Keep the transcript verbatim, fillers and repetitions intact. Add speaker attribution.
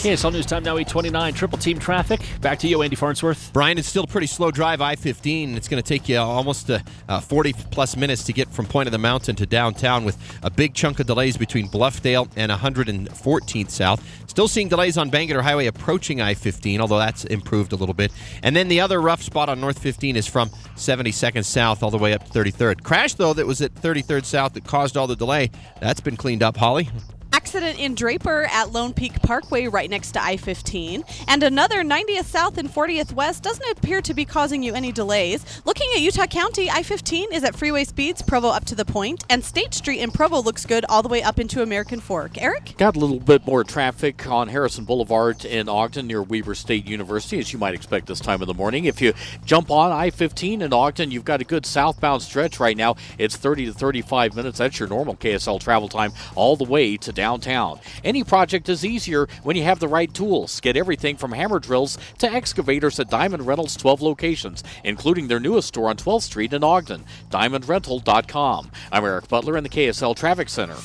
Speaker 1: K S L News Time now eight twenty-nine. Triple team traffic. Back to you, Andy Farnsworth.
Speaker 2: Brian, it's still a pretty slow drive, I fifteen. It's going to take you almost uh, uh, forty-plus minutes to get from Point of the Mountain to downtown with a big chunk of delays between Bluffdale and one hundred fourteenth South. Still seeing delays on Bangalore Highway approaching I fifteen, although that's improved a little bit. And then the other rough spot on North fifteen is from seventy-second South all the way up to thirty-third. Crash, though, that was at thirty-third South that caused all the delay. That's been cleaned up, Holly.
Speaker 3: Accident in Draper at Lone Peak Parkway right next to I fifteen. And another ninetieth South and fortieth West doesn't appear to be causing you any delays. Looking at Utah County, I fifteen is at freeway speeds, Provo up to the point, and State Street in Provo looks good all the way up into American Fork. Eric?
Speaker 4: Got a little bit more traffic on Harrison Boulevard in Ogden near Weber State University, as you might expect this time of the morning. If you jump on I fifteen in Ogden, you've got a good southbound stretch right now. It's thirty to thirty-five minutes. That's your normal K S L travel time all the way to downtown. Any project is easier when you have the right tools. Get everything from hammer drills to excavators at Diamond Rentals' twelve locations, including their newest store on twelfth Street in Ogden, diamond rental dot com. I'm Eric Butler in the K S L Traffic Center.